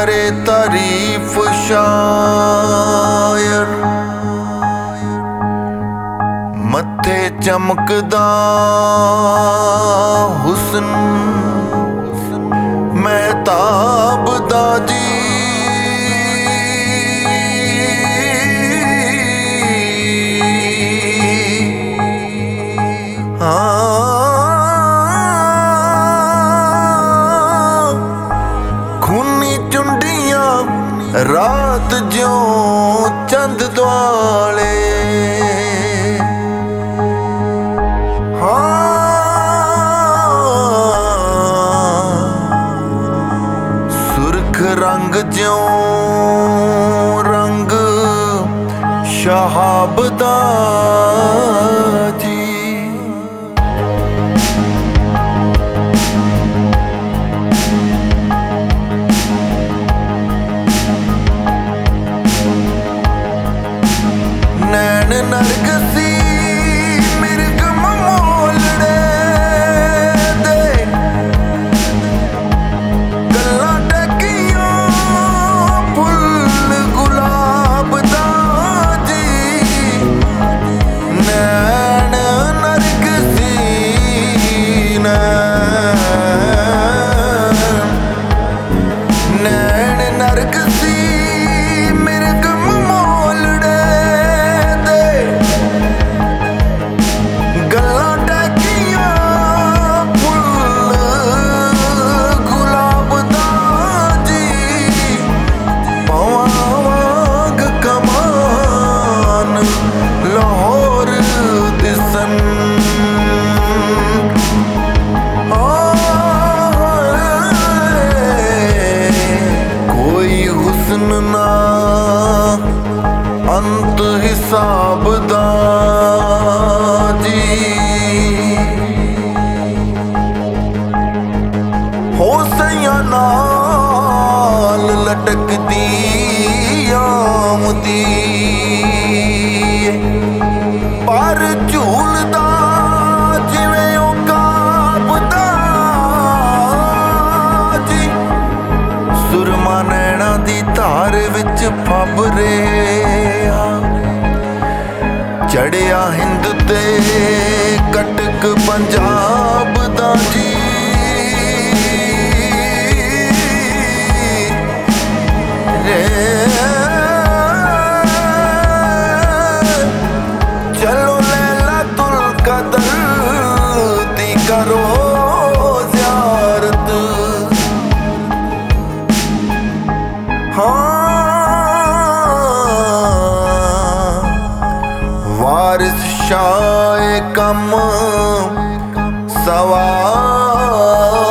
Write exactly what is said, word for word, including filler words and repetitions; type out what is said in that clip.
करे तारीफ शायर, मत्थे चमकदा हुस्न महताब दा जी। खूनी चुंडियां रात ज्यों चंद दुआले, सुर्ख रंग ज्यों रंग शहाब दा जी। नैन नरगसी मिर्ग ममोलड़े दे, गल्लां टकियां फुल गुलाब दा जी। नैन नरगसी नैन नरगसी मिर्ग ममोलड़े, ना अंत हिसाब दा जी। हो सैया नाल लटकदी आमदी, पर झूलदा जिवें ओ काबदा जी। सुरमा नैना दी धार विच फबरे, चढ़िया हिंद ते कटक पंजाब दा जी। रे चलो लैला तुल कदर दी करो ज़ियारत। हाँ वारिस शाए कम सवार